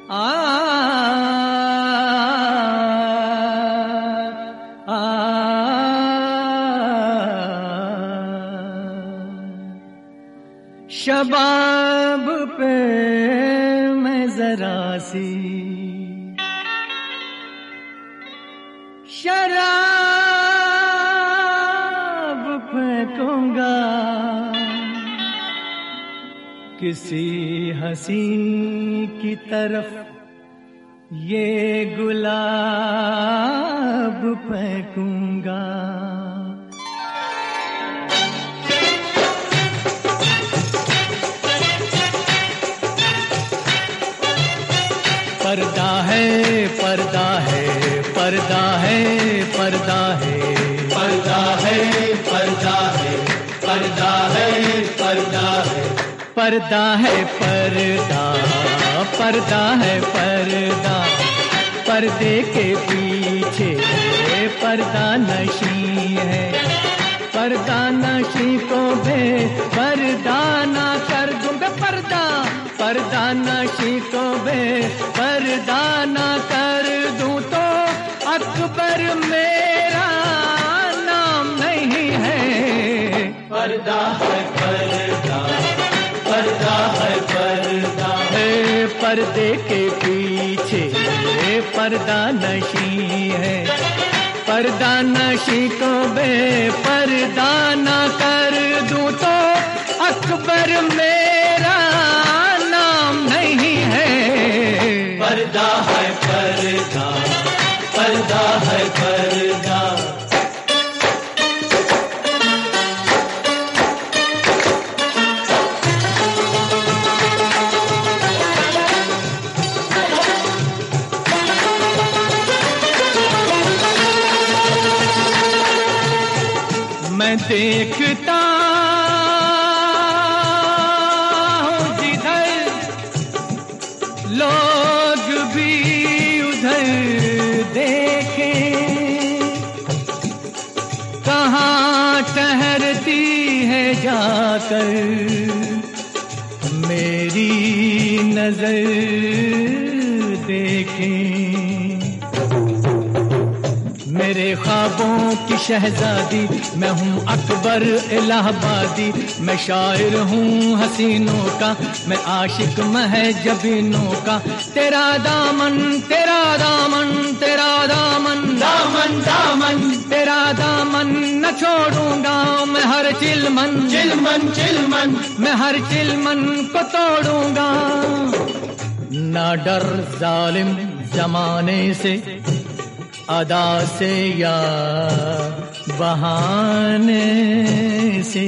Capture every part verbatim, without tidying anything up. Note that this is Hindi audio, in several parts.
आ, आ, शबाब पे मैं जरा सी शराब फेंकूंगा, किसी हंसी की तरफ ये गुलाब फेंकूंगा। पर्दा है पर्दा है पर्दा है पर्दा है पर्दा है पर्दा है पर्दा है पर्दा है पर्दा है पर्दा पर्दा है पर्दा, पर्दे के पीछे पर्दा नशी है, पर्दा नशी को बे पर्दा ना कर दूं बे पर्दा, पर्दा नशी को बे पर्दा ना कर दूं तो अकबर मेरा नाम नहीं है। पर्दा है पर्दा पर्दा है पर्दा है, पर्दे के पीछे पर्दा नशी है, पर्दा नशी को बे पर्दा ना कर दूं तो अकबर मेरा नाम नहीं है। पर्दा है पर्दा पर्दा है पर्दा। मैं देखता हूँ जिधर लोग भी उधर देखें, कहाँ ठहरती है जाकर मेरी नजर देखें। मेरे ख्वाबों की शहजादी मैं हूँ अकबर इलाहाबादी, मैं शायर हूँ हसीनों का, मैं आशिक महजबीनों का। तेरा दामन तेरा दामन तेरा दामन दामन दामन तेरा दामन न छोड़ूंगा मैं, हर चिलमन चिलमन चिलमन मैं हर चिलमन को तोड़ूंगा। ना डर जालिम जमाने से, अदा से या बहाने से,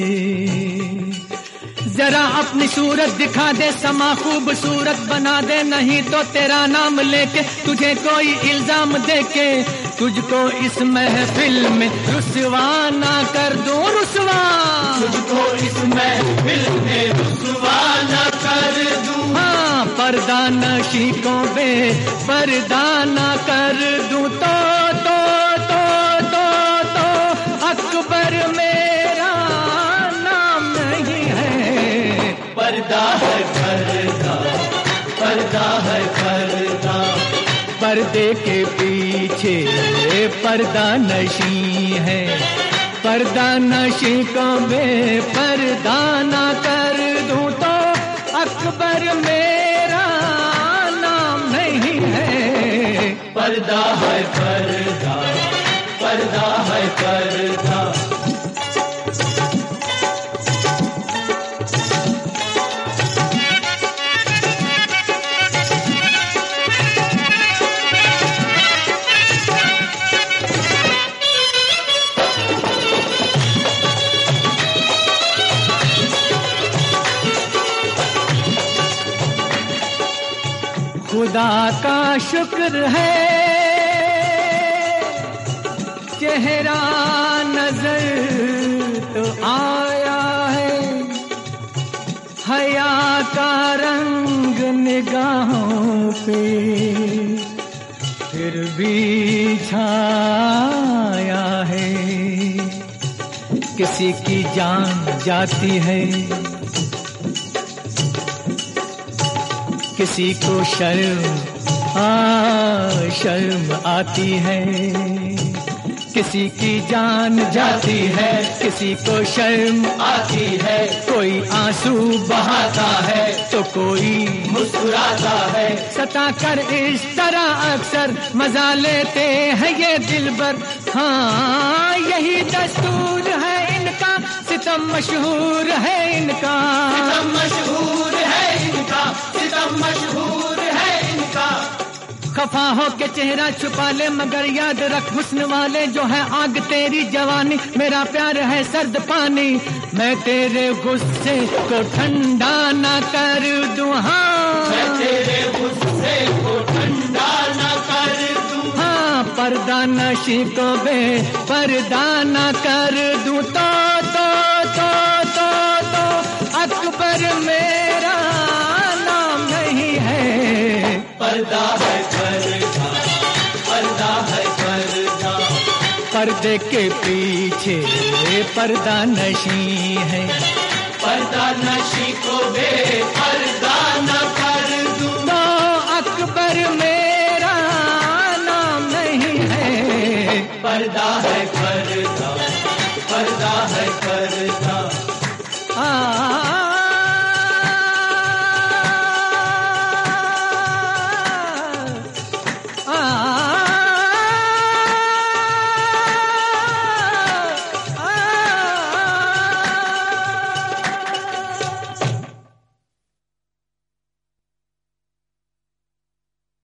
जरा अपनी सूरत दिखा दे समा खूबसूरत बना दे, नहीं तो तेरा नाम लेके तुझे कोई इल्जाम देके तुझको इस महफिल में रुसवा ना कर दूं रुसवा, तुझको इस महफिल में रुसवा ना कर दूं। हाँ पर्दा नशी को बे पर्दा ना कर दूं तो तो तो तो तो अकबर मेरा नाम नहीं है। पर्दा है पर्दा पर्दा है पर्दा, पर्दे के पीछे पर्दा नशी है, पर्दा नशी को बे पर्दा ना कर दूं तो अकबर मेरा नाम नहीं है। पर्दा है पर्दा पर्दा है पर्दा। खुदा का शुक्र है चेहरा नजर तो आया है, हया का रंग निगाहों पे फिर भी छाया है। किसी की जान जाती है, किसी को शर्म आ शर्म आती है, किसी की जान जाती है, किसी को शर्म आती है, कोई आंसू बहाता है तो कोई मुस्कुराता है। सताकर इस तरह अक्सर मजा लेते हैं ये दिलबर। हाँ यही दस्तूर है इनका, सितम मशहूर है इनका, सितम मशहूर है इनका, सितम मशहूर है इनका। खफा हो के चेहरा छुपा ले मगर याद रख हुस्न वाले जो है आग तेरी जवानी, मेरा प्यार है सर्द पानी, मैं तेरे गुस्से को ठंडा ना कर दूं। हाँ मैं तेरे गुस्से को ठंडा ना कर दूं। हाँ पर्दा नशी को बे पर्दा ना कर दूं। तो तो तो तो तो अकबर मेरा नाम नहीं है, पर्दा है पर्दा, पर्दा है पर्दा। पर्दे के पीछे पर्दा नशी है, पर्दा नशी को बे पर्दा न कर दूं। तो अकबर मेरा नाम नहीं है, पर्दा है पर्दा, पर्दा है पर्दा।